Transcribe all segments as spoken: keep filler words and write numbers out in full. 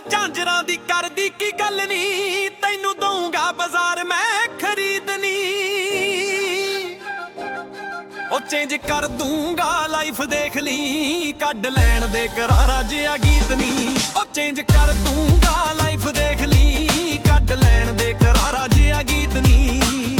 ਝਾਂਜਰਾਂ ਦੀ ਕਰਦੀ ਕੀ ਗੱਲ ਨੀ, ਤੈਨੂੰ ਦਊਂਗਾ ਬਾਜ਼ਾਰ ਮੈਂ ਖਰੀਦਨੀ। ਉਹ ਚੇਂਜ ਕਰ ਦੂੰਗਾ ਲਾਈਫ ਦੇਖ ਲਈ, ਕੱਢ ਲੈਣ ਦੇ ਕਰਾਰਾ ਜਿਹਾ ਗੀਤ ਨੀ। ਉਹ ਚੇਂਜ ਕਰ ਦੂੰਗਾ ਲਾਈਫ ਦੇਖ ਲਈ, ਕੱਢ ਲੈਣ ਦੇ ਕਰਾਰਾ ਜਿਹਾ ਗੀਤ ਨੀ।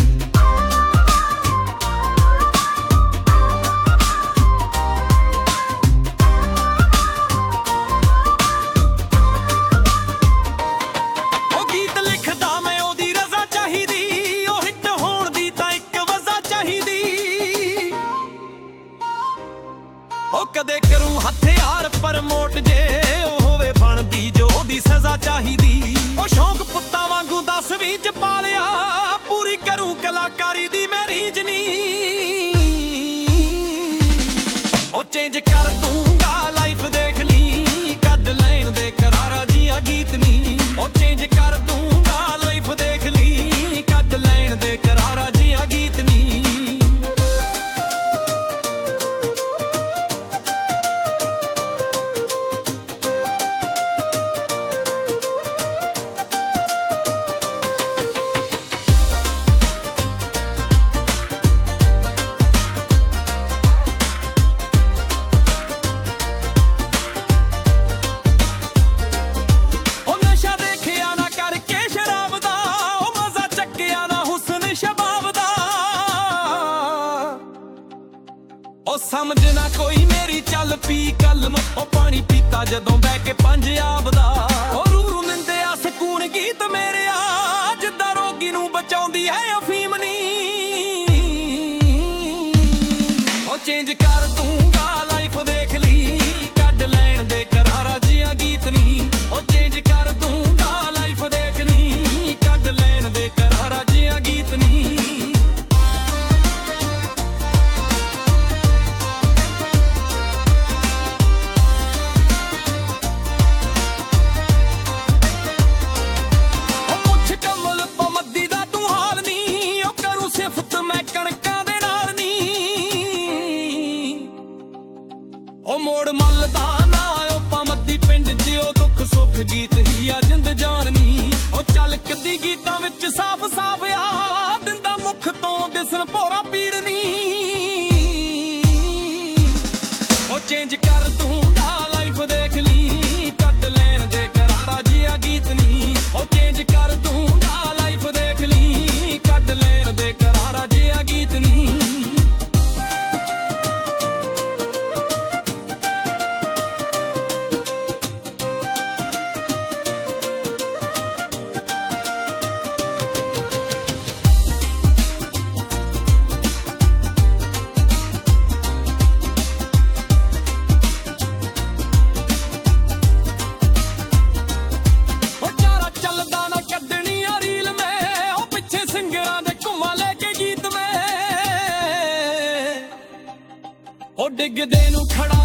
ਉਹ ਕਦੇ ਕਰੂ ਹਥਿਆਰ ਪ੍ਰਮੋਟ ਜੇ ਉਹ ਹੋਵੇ ਬਣਦੀ ਜੋ ਦੀ ਸਜ਼ਾ ਚਾਹੀਦੀ। ਉਹ ਸ਼ੌਂਕ ਪੁੱਤਾਂ ਵਾਂਗੂ ਦਸ ਵੀਹ ਚ ਪਾਲਿਆ, ਪੂਰੀ ਕਰੂ ਕਲਾਕਾਰੀ ਦੀ ਮੈਂ ਰੀਝ ਨੀ। ਉਹ ਚੇਂਜ ਕਰ ਦੂੰਗਾ ਲਾਈਫ ਦੇਖ ਲਈ, ਕੱਢ ਲੈਣ ਦੇ ਕਰਾਰਾ ਜਿਹਾ ਗੀਤ ਨੀ। ਉਹ ਚੇਂਜ ਕਰ ਦੂੰਗਾ ਲਾਈਫ ਦੇਖ ਲਈ, ਕੱਢ ਲੈਣ ਦੇ ਕਰਾਰਾ ਜਿਹਾ ਗੀਤ ਨੀ। ਉਹ ਸਮਝ ਨਾ ਕੋਈ ਮੇਰੀ ਚੱਲ ਪੀ ਕਲਮ, ਉਹ ਪਾਣੀ ਪੀਤਾ ਜਦੋਂ ਬਹਿ ਕੇ ਪੰਜਾਬ ਦਾ। ਉਹ ਰੂ ਰੂ ਨਿੰਦੇ ਆ ਸਕੂਨ ਗੀਤ ਮੇਰੇ ਆ, ਜਿੱਦਾਂ ਰੋਗੀ ਨੂੰ ਬਚਾਉਂਦੀ ਹੈ ਅਫੀਮ ਨੀ। ਉਹ ਚੇਂਜ ਕਰ ਦੂੰਗਾ ਲਾਈਫ ਦੇਖ ਲਈ, ਕੱਢ ਲੈਣ ਦੇ ਕਰਾਰਾ ਜਿਹਾ ਗੀਤ ਨੀ। ਉਹ ਚੇਂਜ ਕਰ ਦੂੰਗਾ ਲਾਈਫ ਦੇਖ ਲਈ, ਕੱਢ ਲੈਣ ਦੇ ਕਰਾਰਾ ਜਿਹਾ ਗੀਤ ਨੀ। ਉਹ ਮੋੜ ਮੱਲਦਾ ਨਾ ਉਹ ਪਾਮੱਦੀ ਪਿੰਡ ਜਿਉ ਦੁੱਖ ਸੁੱਖ ਗੀਤ ਹੀ ਆ ਜਿੰਦ ਜਾਨਨੀ। ਉਹ ਚੱਲ ਕਦੀ ਗੀਤਾਂ ਵਿੱਚ ਸਾਫ਼ ਸਾਫ਼ ਆ, ਦਿੰਦਾ ਮੁੱਖ ਤੋਂ ਦਿਸਣ ਭੋਰਾ ਪੀੜਨੀ। ਉਹ ਚੇਂਜ ਕਰ ਦੂੰਗਾ ਲਾਈਫ ਦੇਖ ਲਈ, ਕੱਢ ਲੈਣ ਦੇ ਕਰਾਰਾ ਜਿਹਾ ਗੀਤ ਨੀ। ਉਹ ਚੇਂਜ ਕਰ ਦੂੰਗਾ ਲਾਈਫ ਦੇਖ ਲਈ, ਕੱਢ ਲੈਣ ਦੇ ਕਰਾਰਾ ਜਿਹਾ ਗੀਤ ਨੀ। ਉਹ ਡਿੱਗਦੇ ਨੂੰ ਖੜਾ